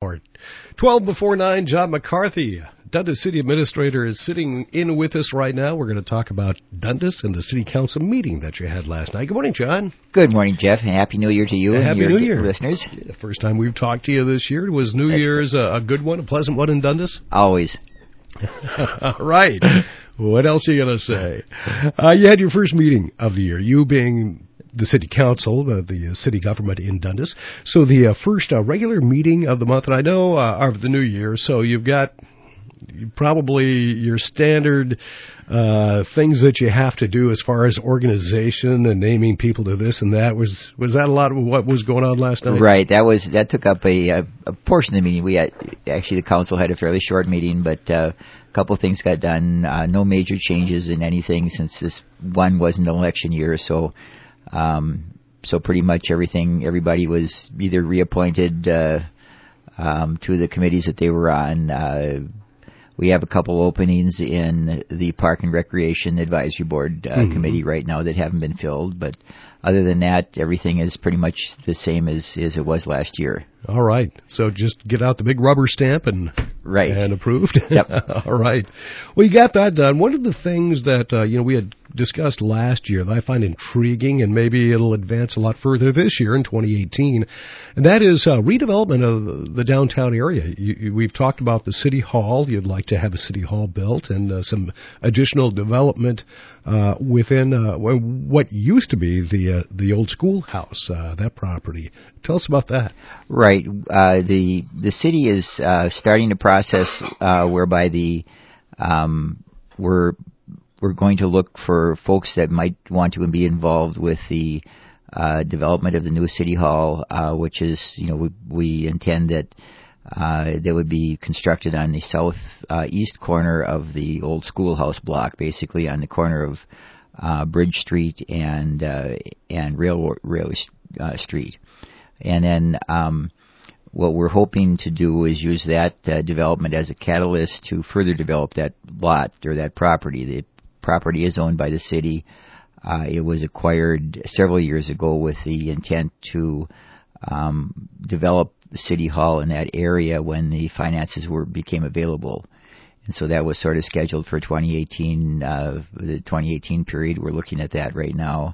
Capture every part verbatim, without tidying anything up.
report. twelve before nine, John McCarthy, Dundas City Administrator, is sitting in with us right now. We're going to talk about Dundas and the City Council meeting that you had last night. Good morning, John. Good morning, Jeff, and Happy New Year to you and Happy your New Year, listeners. Yeah, first time we've talked to you this year. Was New That's Year's a, a good one, a pleasant one in Dundas? Always. All right. What else are you going to say? Uh, you had your first meeting of the year, you being the City Council, uh, the uh, city government in Dundas. So the uh, first uh, regular meeting of the month, and I know uh, of the new year, so you've got probably your standard uh, things that you have to do as far as organization and naming people to this and that. Was was that a lot of what was going on last night? Right. That was that took up a, a, a portion of the meeting. We had, actually, the council had a fairly short meeting, but uh, a couple of things got done. Uh, no major changes in anything since this one wasn't an election year, so um, so pretty much everything. Everybody was either reappointed uh, um, to the committees that they were on. Uh, We have a couple openings in the Park and Recreation Advisory Board uh, mm-hmm. committee right now that haven't been filled, but other than that, everything is pretty much the same as, as it was last year. All right. So just get out the big rubber stamp and right. and approved. Yep. All right. Well, you got that done. One of the things that uh, you know we had discussed last year that I find intriguing, and maybe it'll advance a lot further this year in twenty eighteen, and that is uh, redevelopment of the downtown area. You, you, we've talked about the City Hall. You'd like to have a City Hall built and uh, some additional development uh, within uh, what used to be the uh, the old schoolhouse, uh, that property. Tell us about that. Right. Uh, the the city is uh, starting a process uh, whereby the um, we're we're going to look for folks that might want to be involved with the uh, development of the new City Hall, uh, which is, you know, we, we intend that uh, that would be constructed on the south uh, east corner of the old schoolhouse block, basically on the corner of uh, Bridge Street and uh, and Railroad Rail, uh, Street. And then um, what we're hoping to do is use that uh, development as a catalyst to further develop that lot or that property. The property is owned by the city. Uh, it was acquired several years ago with the intent to um, develop City Hall in that area when the finances were became available. And so that was sort of scheduled for twenty eighteen, uh, the twenty eighteen period. We're looking at that right now.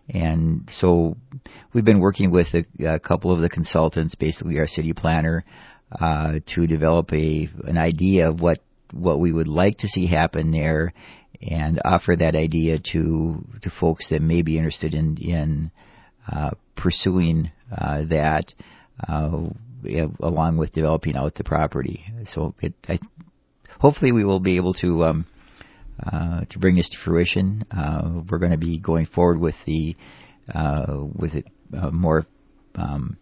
And so we've been working with a, a couple of the consultants, basically our city planner, uh, to develop a an idea of what, what we would like to see happen there and offer that idea to to folks that may be interested in, in uh, pursuing uh, that uh, along with developing out the property. So it, I, hopefully we will be able to um, Uh, to bring this to fruition. Uh, we're going to be going forward with the uh, with it uh, more um,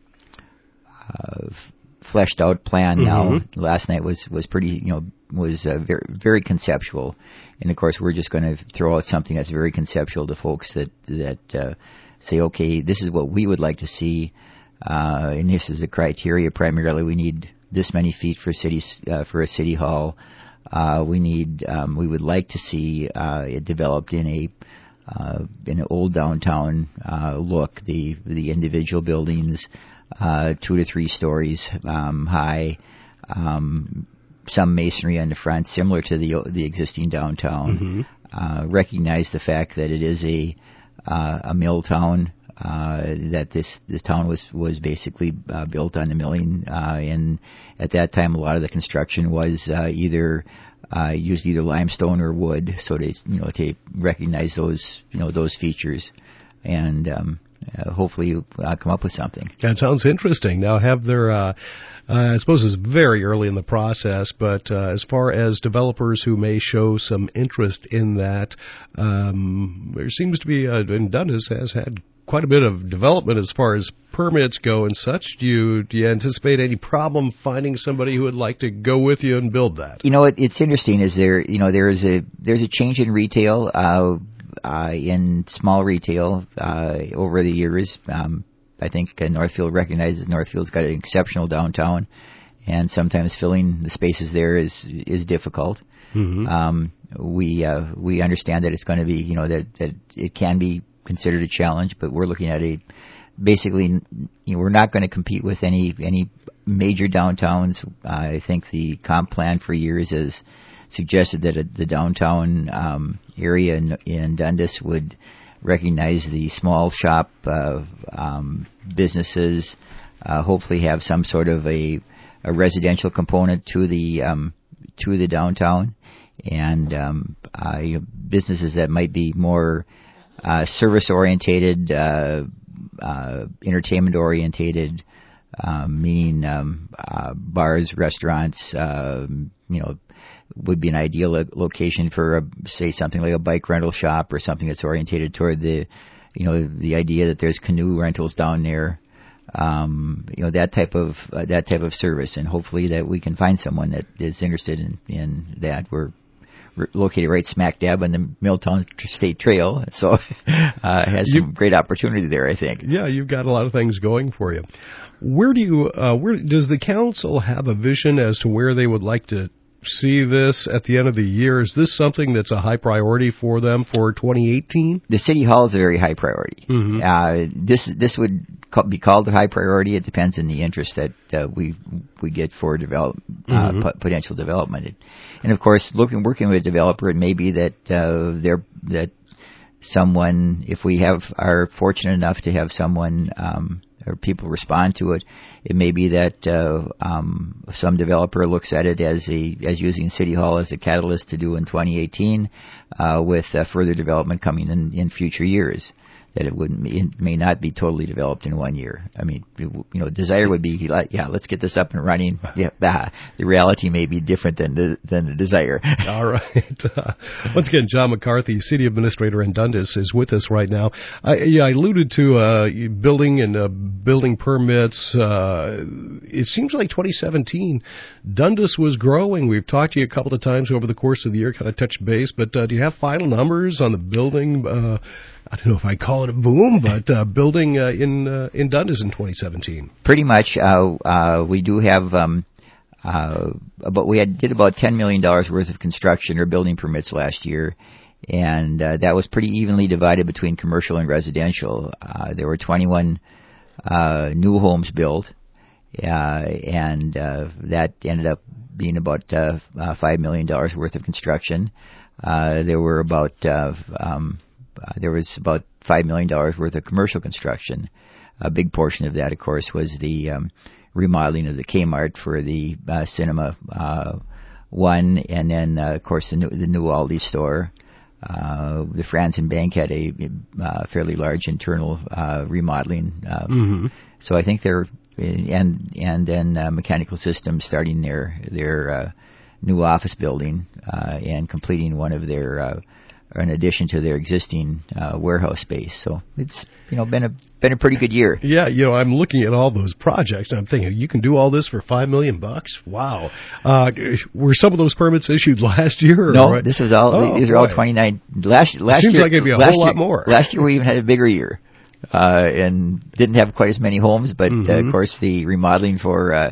uh, fleshed out plan now. Mm-hmm. Last night was, was pretty, you know, was uh, very very conceptual, and of course we're just going to throw out something that's very conceptual to folks that that uh, say, okay, this is what we would like to see, uh, and this is the criteria. Primarily, we need this many feet for cities uh, for a city hall. Uh, we need, um, we would like to see uh, it developed in a uh, in an old downtown uh, look. The the individual buildings, uh, two to three stories um, high, um, some masonry on the front, similar to the the existing downtown. Mm-hmm. Uh, recognize the fact that it is a uh, a mill town. Uh, that this this town was was basically uh, built on the milling, uh, and at that time a lot of the construction was uh, either uh, used either limestone or wood. So they you know to recognize those you know those features, and um, uh, hopefully uh, come up with something. That sounds interesting. Now have their. Uh Uh, I suppose it's very early in the process, but uh, as far as developers who may show some interest in that, um, there seems to be, uh, and Dundas has had quite a bit of development as far as permits go and such. Do you, do you anticipate any problem finding somebody who would like to go with you and build that? You know, it, it's interesting. Is there, you know, there is a there's a change in retail, uh, uh, in small retail uh, over the years. Um, I think uh, Northfield recognizes Northfield's got an exceptional downtown, and sometimes filling the spaces there is is difficult. Mm-hmm. Um, we uh, we understand that it's going to be, you know, that that it can be considered a challenge, but we're looking at a basically, you know, we're not going to compete with any any major downtowns. Uh, I think the comp plan for years has suggested that uh, the downtown um, area in, in Dundas would recognize the small shop uh, um, businesses, uh, hopefully have some sort of a, a residential component to the um, to the downtown, and um, uh, you know, businesses that might be more uh, service orientated, uh, uh, entertainment orientated, um, meaning um, uh, bars, restaurants, uh, you know, would be an ideal lo- location for, a, say, something like a bike rental shop or something that's orientated toward the, you know, the idea that there's canoe rentals down there, um, you know, that type of uh, that type of service, and hopefully that we can find someone that is interested in, in that. We're, we're located right smack dab on the Milltown State Trail, so uh, it has some you, great opportunity there, I think. Yeah, you've got a lot of things going for you. Where do you, uh, where does the council have a vision as to where they would like to see this at the end of the year? Is this something that's a high priority for them for twenty eighteen? The city hall is a very high priority. Mm-hmm. Uh, this this would be called a high priority. It depends on the interest that uh, we we get for develop uh, mm-hmm. p- potential development, and of course, looking working with a developer, it may be that uh, they're that someone, if we have are fortunate enough to have someone. Um, or people respond to it, it may be that uh, um, some developer looks at it as a as using City Hall as a catalyst to do in twenty eighteen, uh, with uh, further development coming in, in future years. That it wouldn't it may not be totally developed in one year. I mean, you know, desire would be, yeah, let's get this up and running. Yeah, ah, the reality may be different than the than the desire. All right. Uh, once again, John McCarthy, City Administrator in Dundas, is with us right now. I, yeah, I alluded to uh, building and uh, building permits. Uh, it seems like twenty seventeen, Dundas was growing. We've talked to you a couple of times over the course of the year, kind of touched base. But uh, do you have final numbers on the building? Uh, I don't know if I call it a boom, but uh, building uh, in uh, in Dundas in twenty seventeen. Pretty much, uh, uh, we do have, um, uh, about we had did about ten million dollars worth of construction or building permits last year, and uh, that was pretty evenly divided between commercial and residential. Uh, there were twenty-one uh, new homes built, uh, and uh, that ended up being about uh, uh, five million dollars worth of construction. Uh, there were about uh, um, Uh, there was about five million dollars worth of commercial construction. A big portion of that, of course, was the um, remodeling of the Kmart for the uh, Cinema uh, One, and then, uh, of course, the new, the new Aldi store. Uh, the Franzen Bank had a uh, fairly large internal uh, remodeling. Uh, mm-hmm. So I think they're, and and then uh, Mechanical Systems starting their their uh, new office building uh, and completing one of their uh, or in addition to their existing uh, warehouse space. So it's, you know, been a been a pretty good year. Yeah, you know, I'm looking at all those projects, and I'm thinking, you can do all this for five million bucks? Wow. Uh, were some of those permits issued last year? Or no, right? this was all. Oh, these are all twenty-nine. Last last Seems year, like it'd be a last whole year, lot more. Last year we even had a bigger year, uh, and didn't have quite as many homes. But mm-hmm. uh, of course, the remodeling for. Uh,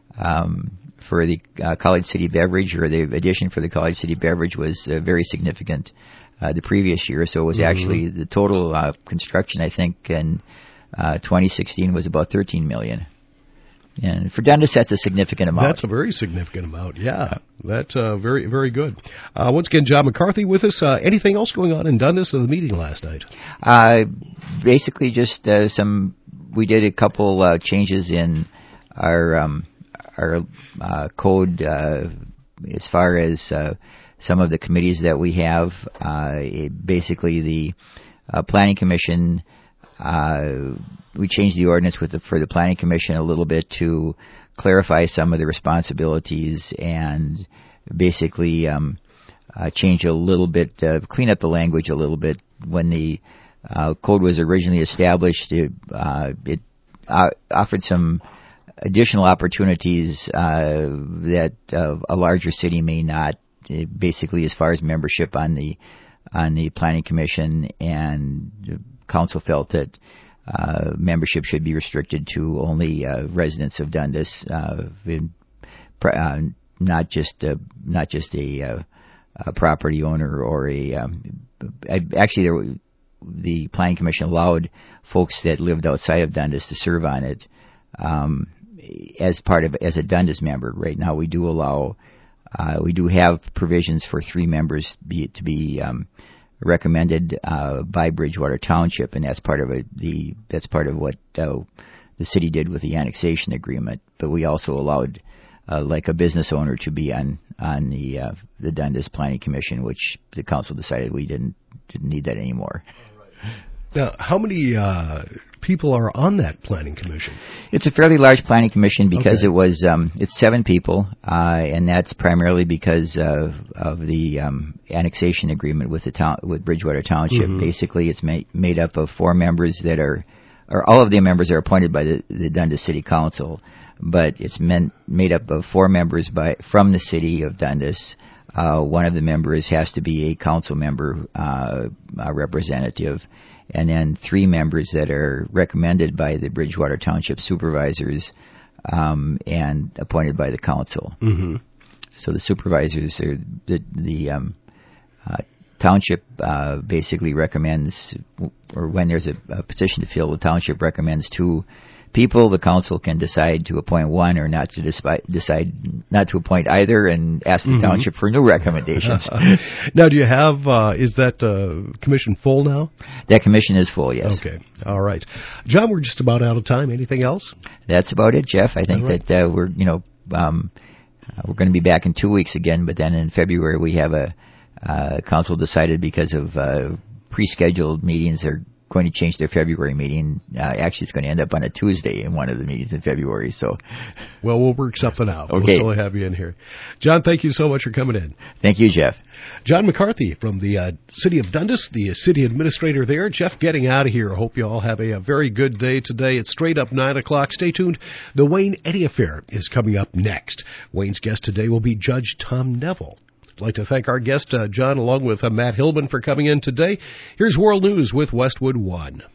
um, for the uh, College City Beverage, or the addition for the College City Beverage, was uh, very significant uh, the previous year. So it was mm-hmm. actually the total uh, construction, I think, in uh, twenty sixteen was about thirteen million dollars. And for Dundas, that's a significant amount. That's a very significant amount, yeah. That's uh, very, very good. Uh, once again, John McCarthy with us. Uh, anything else going on in Dundas of the meeting last night? Uh, basically just uh, some, we did a couple uh, changes in our um, our uh, code uh, as far as uh, some of the committees that we have. Uh, it, basically, the uh, Planning Commission, uh, we changed the ordinance with the, for the Planning Commission a little bit to clarify some of the responsibilities and basically um, uh, change a little bit, uh, clean up the language a little bit. When the uh, code was originally established, it, uh, it uh, offered some additional opportunities uh, that uh, a larger city may not, uh, basically as far as membership on the on the Planning Commission, and the council felt that uh, membership should be restricted to only uh, residents of Dundas, uh, in, uh, not just uh, not just a, uh, a property owner or a um, actually there were, the Planning Commission allowed folks that lived outside of Dundas to serve on it. Um, as part of as a Dundas member. Right now, we do allow uh, we do have provisions for three members be to be um, recommended uh, by Bridgewater Township, and that's part of a, the that's part of what uh, the city did with the annexation agreement. But we also allowed, uh, like a business owner, to be on on the uh, the Dundas Planning Commission, which the council decided we didn't didn't need that anymore. Now, how many uh, people are on that planning commission? It's a fairly large planning commission because Okay. it was um, it's seven people, uh, and that's primarily because of, of the um, annexation agreement with the town with Bridgewater Township. Mhm. Basically, it's ma- made up of four members that are, or all of the members are appointed by the, the Dundas City Council, but it's meant, made up of four members by from the city of Dundas. Uh, one of the members has to be a council member, uh, a representative. And then three members that are recommended by the Bridgewater Township supervisors um, and appointed by the council. Mm-hmm. So the supervisors are the the um, uh, township uh, basically recommends, or when there's a, a petition to fill, the township recommends two people. The council can decide to appoint one or not to decide, decide not to appoint either, and ask the Mhm. township for new recommendations. Now, do you have, uh, is that uh, commission full now? That commission is full, yes. Okay. All right. John, we're just about out of time. Anything else? That's about it, Jeff. I think All right. that uh, we're, you know, um, uh, we're going to be back in two weeks again, but then in February we have a uh, council decided because of uh, pre-scheduled meetings are going to change their February meeting. Uh, actually, it's going to end up on a Tuesday in one of the meetings in February. So, Well, we'll work something out. Okay. We'll still have you in here. John, thank you so much for coming in. thank you, Jeff. John McCarthy from the uh, City of Dundas, the city administrator there. Jeff getting out of here. I hope you all have a, a very good day today. It's straight up nine o'clock. Stay tuned. The Wayne Eddy Affair is coming up next. Wayne's guest today will be Judge Tom Neville. I'd like to thank our guest, uh, John, along with uh, Matt Hillman, for coming in today. Here's World News with Westwood One.